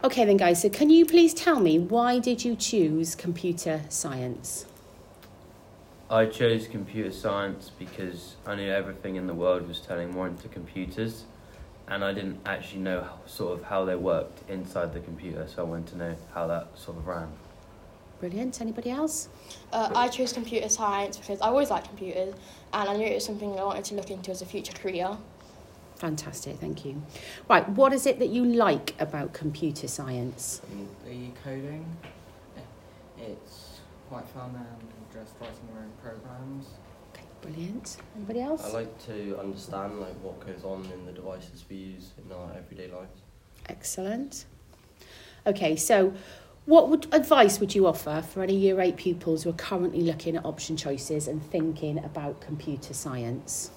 Okay then, guys, so can you please tell me, why did you choose computer science? I chose computer science because I knew everything in the world was turning more into computers, and I didn't actually know how they worked inside the computer, so I wanted to know how that sort of ran. Brilliant. Anybody else? I chose computer science because I always liked computers, and I knew it was something I wanted to look into as a future career. Fantastic, thank you. Right, what is it that you like about computer science? The coding, it's quite fun, and just writing your own programs. Okay, brilliant. Anybody else? I like to understand what goes on in the devices we use in our everyday lives. Excellent. Okay, so what advice would you offer for any Year 8 pupils who are currently looking at option choices and thinking about computer science?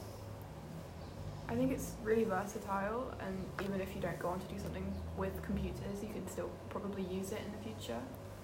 I think it's really versatile, and even if you don't go on to do something with computers, you can still probably use it in the future.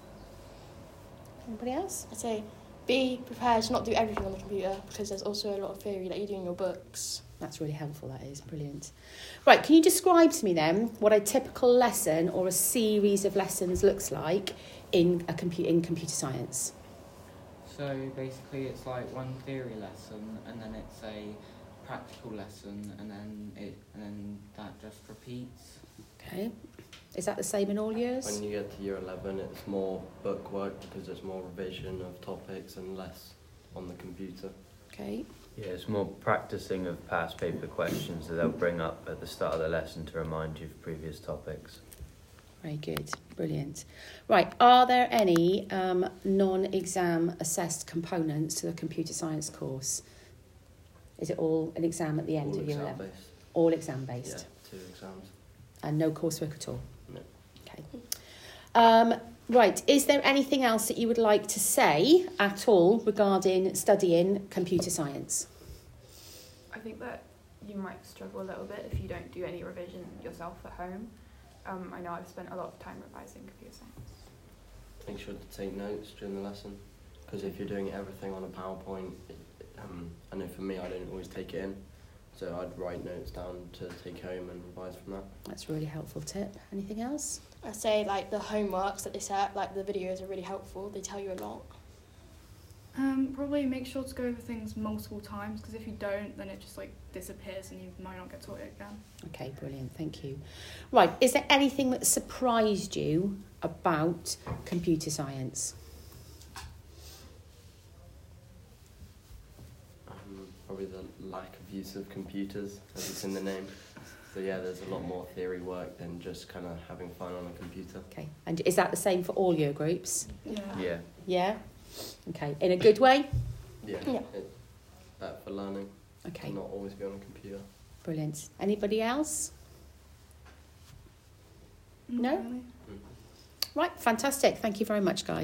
Anybody else? I'd say be prepared to not do everything on the computer, because there's also a lot of theory that you do in your books. That's really helpful, that is. Brilliant. Right, can you describe to me then what a typical lesson or a series of lessons looks like in computer science? So basically it's like one theory lesson, and then it's a practical lesson, and then that just repeats. Okay. Is that the same in all years? When you get to year 11, it's more book work because there's more revision of topics and less on the computer. Okay. Yeah, it's more practicing of past paper questions that they'll bring up at the start of the lesson to remind you of previous topics. Very good. Brilliant. Right, are there any non-exam assessed components to the computer science course? Is it all an exam at the end All of year exam 11? based. All exam based? Yeah, 2 exams. And no coursework at all? No. Okay. Right, is there anything else that you would like to say at all regarding studying computer science? I think that you might struggle a little bit if you don't do any revision yourself at home. I know I've spent a lot of time revising computer science. Make sure to take notes during the lesson, because if you're doing everything on a PowerPoint, I know for me I don't always take it in, so I'd write notes down to take home and revise from that. That's a really helpful tip. Anything else? I'd say the homeworks that they set, the videos are really helpful. They tell you a lot. Probably make sure to go over things multiple times, because if you don't, then it just disappears and you might not get taught it again. Okay, brilliant, thank you. Right, is there anything that surprised you about computer science? Probably the lack of use of computers, as it's in the name. So yeah, there's a lot more theory work than just kind of having fun on a computer. Okay, and is that the same for all year groups? Yeah. Yeah? Okay, in a good way? Yeah. Yeah. It's better for learning. Okay, And not always be on a computer. brilliant. Anybody else? No? Really. Right, fantastic. Thank you very much, guys.